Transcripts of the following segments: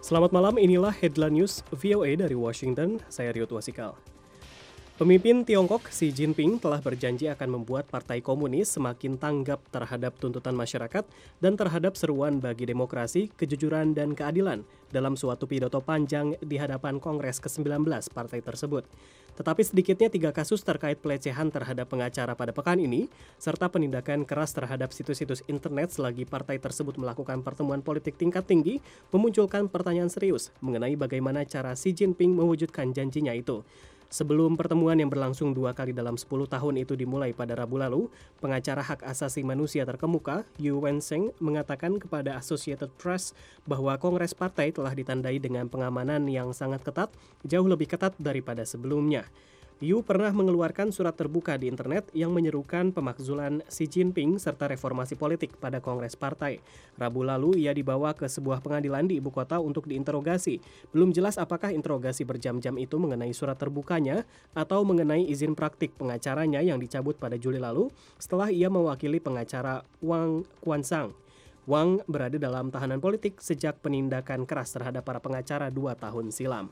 Selamat malam, inilah Headline News VOA dari Washington, saya Riot Wasikal. Pemimpin Tiongkok Xi Jinping telah berjanji akan membuat Partai Komunis semakin tanggap terhadap tuntutan masyarakat dan terhadap seruan bagi demokrasi, kejujuran, dan keadilan dalam suatu pidato panjang di hadapan Kongres ke-19 partai tersebut. Tetapi sedikitnya 3 kasus terkait pelecehan terhadap pengacara pada pekan ini, serta penindakan keras terhadap situs-situs internet selagi partai tersebut melakukan pertemuan politik tingkat tinggi, memunculkan pertanyaan serius mengenai bagaimana cara Xi Jinping mewujudkan janjinya itu. Sebelum pertemuan yang berlangsung 2 kali dalam 10 tahun itu dimulai pada Rabu lalu, pengacara hak asasi manusia terkemuka, Yu Wenzheng, mengatakan kepada Associated Press bahwa Kongres Partai telah ditandai dengan pengamanan yang sangat ketat, jauh lebih ketat daripada sebelumnya. Yu pernah mengeluarkan surat terbuka di internet yang menyerukan pemakzulan Xi Jinping serta reformasi politik pada Kongres Partai. Rabu lalu ia dibawa ke sebuah pengadilan di ibu kota untuk diinterogasi. Belum jelas apakah interogasi berjam-jam itu mengenai surat terbukanya atau mengenai izin praktik pengacaranya yang dicabut pada Juli lalu setelah ia mewakili pengacara Wang Quanzhang. Wang berada dalam tahanan politik sejak penindakan keras terhadap para pengacara 2 tahun silam.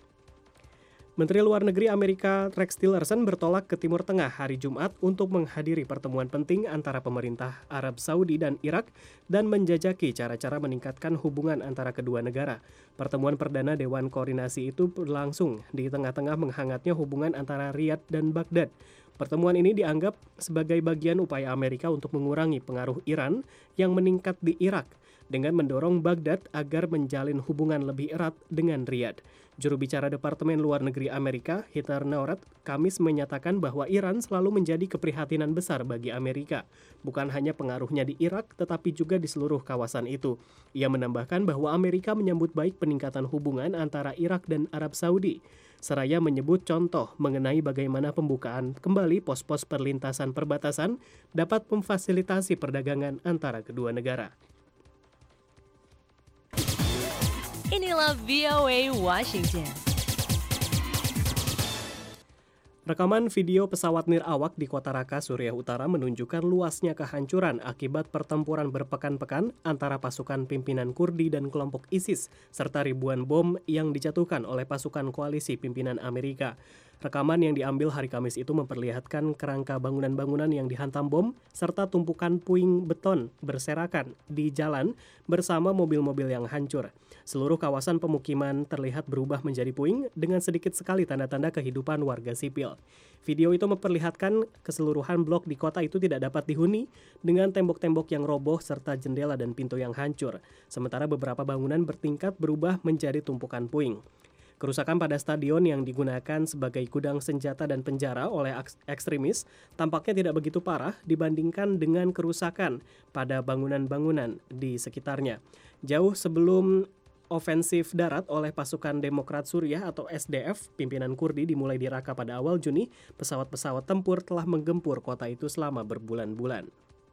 Menteri Luar Negeri Amerika Rex Tillerson bertolak ke Timur Tengah hari Jumat untuk menghadiri pertemuan penting antara pemerintah Arab Saudi dan Irak dan menjajaki cara-cara meningkatkan hubungan antara kedua negara. Pertemuan perdana Dewan Koordinasi itu berlangsung di tengah-tengah menghangatnya hubungan antara Riyadh dan Baghdad. Pertemuan ini dianggap sebagai bagian upaya Amerika untuk mengurangi pengaruh Iran yang meningkat di Irak dengan mendorong Baghdad agar menjalin hubungan lebih erat dengan Riyadh. Juru bicara Departemen Luar Negeri Amerika, Heather Nauert, Kamis menyatakan bahwa Iran selalu menjadi keprihatinan besar bagi Amerika. Bukan hanya pengaruhnya di Irak, tetapi juga di seluruh kawasan itu. Ia menambahkan bahwa Amerika menyambut baik peningkatan hubungan antara Irak dan Arab Saudi. Seraya menyebut contoh mengenai bagaimana pembukaan kembali pos-pos perlintasan perbatasan dapat memfasilitasi perdagangan antara kedua negara. Inilah VOA Washington. Rekaman video pesawat nirawak di kota Raqqa, Suriah Utara menunjukkan luasnya kehancuran akibat pertempuran berpekan-pekan antara pasukan pimpinan Kurdi dan kelompok ISIS, serta ribuan bom yang dijatuhkan oleh pasukan koalisi pimpinan Amerika. Rekaman yang diambil hari Kamis itu memperlihatkan kerangka bangunan-bangunan yang dihantam bom, serta tumpukan puing beton berserakan di jalan bersama mobil-mobil yang hancur. Seluruh kawasan pemukiman terlihat berubah menjadi puing dengan sedikit sekali tanda-tanda kehidupan warga sipil. Video itu memperlihatkan keseluruhan blok di kota itu tidak dapat dihuni dengan tembok-tembok yang roboh serta jendela dan pintu yang hancur. Sementara beberapa bangunan bertingkat berubah menjadi tumpukan puing. Kerusakan pada stadion yang digunakan sebagai gudang senjata dan penjara oleh ekstremis tampaknya tidak begitu parah dibandingkan dengan kerusakan pada bangunan-bangunan di sekitarnya. Jauh sebelum ofensif darat oleh pasukan Demokrat Suriah atau SDF, pimpinan Kurdi dimulai di Raqqa pada awal Juni, pesawat-pesawat tempur telah menggempur kota itu selama berbulan-bulan.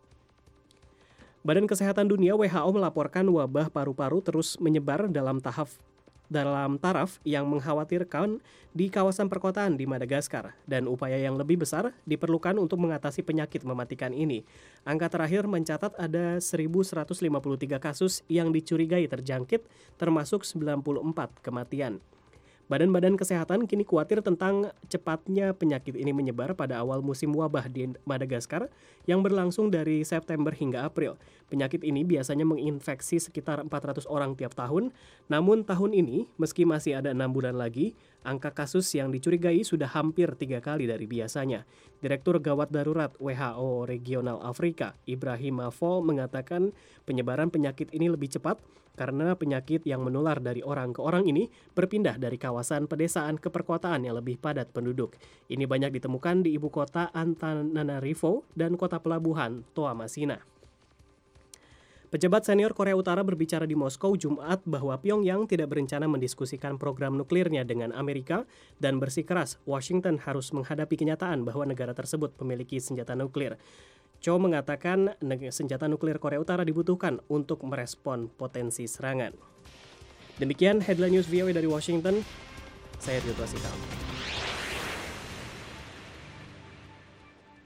Badan Kesehatan Dunia WHO melaporkan wabah paru-paru terus menyebar dalam taraf yang mengkhawatirkan di kawasan perkotaan di Madagaskar dan upaya yang lebih besar diperlukan untuk mengatasi penyakit mematikan ini. Angka terakhir mencatat ada 1.153 kasus yang dicurigai terjangkit, termasuk 94 kematian. Badan-badan kesehatan kini khawatir tentang cepatnya penyakit ini menyebar pada awal musim wabah di Madagaskar yang berlangsung dari September hingga April. Penyakit ini biasanya menginfeksi sekitar 400 orang tiap tahun, namun tahun ini meski masih ada 6 bulan lagi, angka kasus yang dicurigai sudah hampir 3 kali dari biasanya. Direktur Gawat Darurat WHO Regional Afrika, Ibrahim Afo, mengatakan penyebaran penyakit ini lebih cepat karena penyakit yang menular dari orang ke orang ini berpindah dari kawasan pedesaan ke perkotaan yang lebih padat penduduk. Ini banyak ditemukan di ibu kota Antananarivo dan kota pelabuhan Toamasina. Pejabat senior Korea Utara berbicara di Moskow Jumat bahwa Pyongyang tidak berencana mendiskusikan program nuklirnya dengan Amerika dan bersikeras Washington harus menghadapi kenyataan bahwa negara tersebut memiliki senjata nuklir. Cho mengatakan senjata nuklir Korea Utara dibutuhkan untuk merespon potensi serangan. Demikian Headline News VOA dari Washington, saya Riot Wasikal.